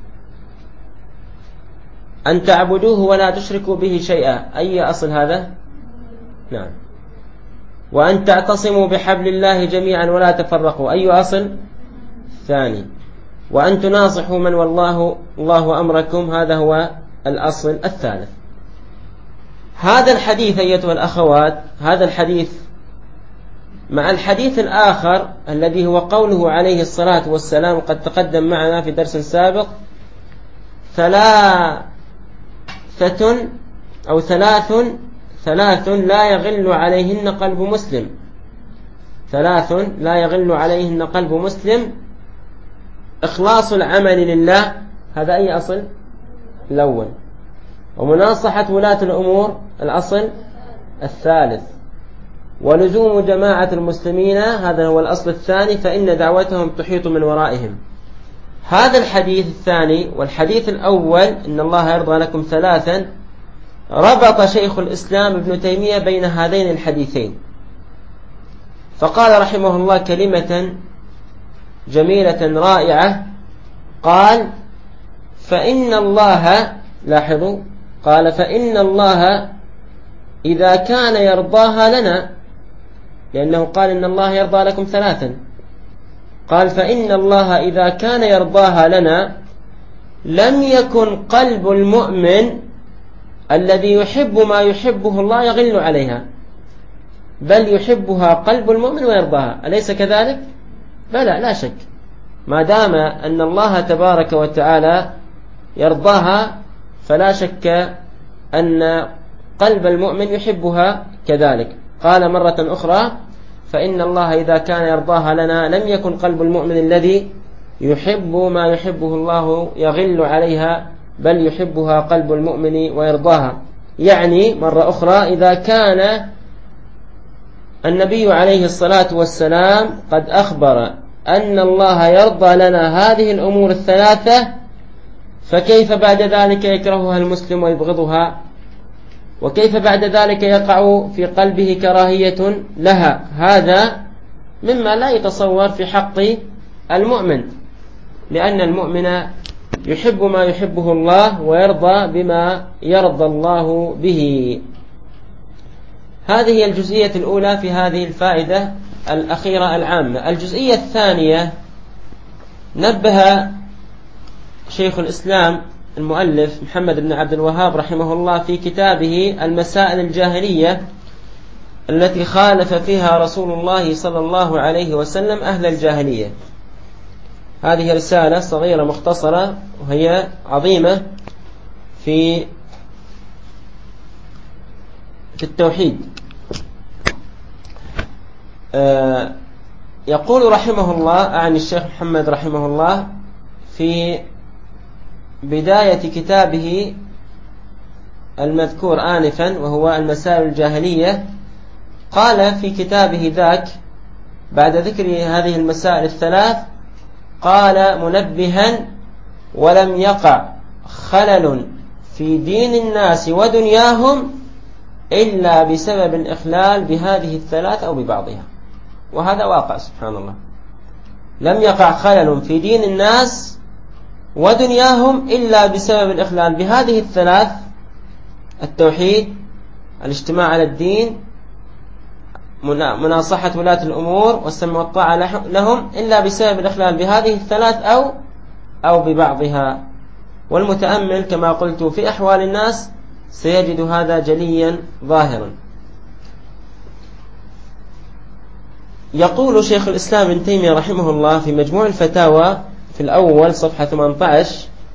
أن تعبدوه ولا تشركوا به شيئا. أي أصل هذا؟ نعم. وأن تعتصموا بحبل الله جميعا ولا تفرقوا. أي أصل؟ ثاني. وأن تناصحوا من والله الله أمركم. هذا هو الأصل الثالث. هذا الحديث أيتها الأخوات، هذا الحديث مع الحديث الآخر الذي هو قوله عليه الصلاة والسلام قد تقدم معنا في درس سابق: ثلاث لا يغل عليهن قلب مسلم. ثلاث لا يغل عليهن قلب مسلم: إخلاص العمل لله، هذا أي أصل؟ الأول. ومناصحة ولاة الأمور، الأصل الثالث. ولزوم جماعة المسلمين، هذا هو الأصل الثاني، فإن دعوتهم تحيط من ورائهم. هذا الحديث الثاني والحديث الأول إن الله يرضى لكم ثلاثا، ربط شيخ الإسلام ابن تيمية بين هذين الحديثين، فقال رحمه الله كلمة جميلة رائعة قال فإن الله، لاحظوا، قال فإن الله إذا كان يرضاها لنا، لأنه قال إن الله يرضى لكم ثلاثا، قال فإن الله إذا كان يرضاها لنا لم يكن قلب المؤمن الذي يحب ما يحبه الله يغل عليها، بل يحبها قلب المؤمن ويرضاها. أليس كذلك؟ بلى، لا شك، ما دام أن الله تبارك وتعالى يرضاها فلا شك أن قلب المؤمن يحبها كذلك. قال مرة أخرى فإن الله إذا كان يرضاها لنا لم يكن قلب المؤمن الذي يحب ما يحبه الله يغل عليها، بل يحبها قلب المؤمن ويرضاها. يعني مرة أخرى إذا كان النبي عليه الصلاة والسلام قد أخبر أن الله يرضى لنا هذه الأمور الثلاثة، فكيف بعد ذلك يكرهها المسلم ويبغضها؟ وكيف بعد ذلك يقع في قلبه كراهية لها؟ هذا مما لا يتصور في حق المؤمن، لأن المؤمن يحب ما يحبه الله ويرضى بما يرضى الله به. هذه هي الجزئية الأولى في هذه الفائدة الأخيرة العامة. الجزئية الثانية نبه شيخ الإسلام المؤلف محمد بن عبد الوهاب رحمه الله في كتابه المسائل الجاهلية التي خالف فيها رسول الله صلى الله عليه وسلم أهل الجاهلية. هذه رسالة صغيرة مختصرة وهي عظيمة في التوحيد. يقول رحمه الله عن الشيخ محمد رحمه الله في بداية كتابه المذكور آنفا وهو المسائل الجاهلية، قال في كتابه ذاك بعد ذكر هذه المسائل الثلاث قال منبها: ولم يقع خلل في دين الناس ودنياهم إلا بسبب الإخلال بهذه الثلاث أو ببعضها. وهذا واقع سبحان الله، لم يقع خلل في دين الناس ودنياهم إلا بسبب الإخلال بهذه الثلاث: التوحيد، الاجتماع على الدين، مناصحة ولاة الأمور والسمع والطاعة لهم، إلا بسبب الإخلال بهذه الثلاث أو ببعضها. والمتأمل كما قلت في أحوال الناس سيجد هذا جليا ظاهرا. يقول شيخ الإسلام ابن تيمية رحمه الله في مجموع الفتاوى في الأول صفحة 18،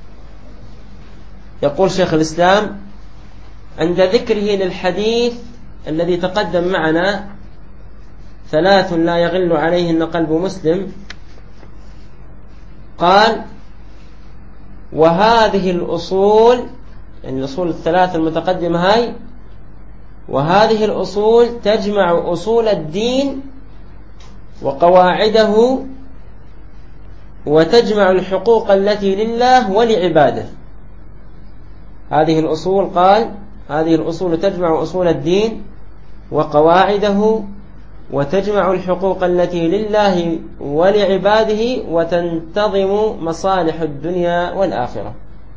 يقول شيخ الإسلام عند ذكره للحديث الذي تقدم معنا: ثلاث لا يغل عليهن قلب مسلم، قال: وهذه الأصول، يعني الأصول الثلاث المتقدمة هاي، وهذه الأصول تجمع أصول الدين وقواعده، وتجمع الحقوق التي لله ولعباده. هذه الأصول، قال: هذه الأصول تجمع أصول الدين وقواعده، وتجمع الحقوق التي لله ولعباده، وتنتظم مصالح الدنيا والآخرة.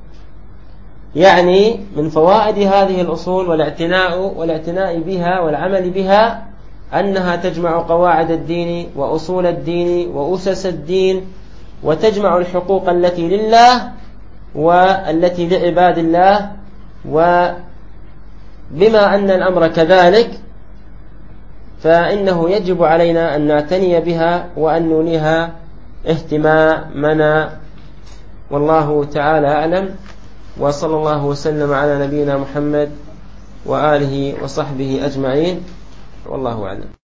يعني من فوائد هذه الأصول والاعتناء بها والعمل بها أنها تجمع قواعد الدين وأصول الدين وأسس الدين، وتجمع الحقوق التي لله والتي لعباد الله. وبما أن الأمر كذلك فإنه يجب علينا أن نعتني بها وأن نوليها اهتمامنا. والله تعالى أعلم، وصلى الله وسلم على نبينا محمد وآله وصحبه أجمعين، والله أعلم.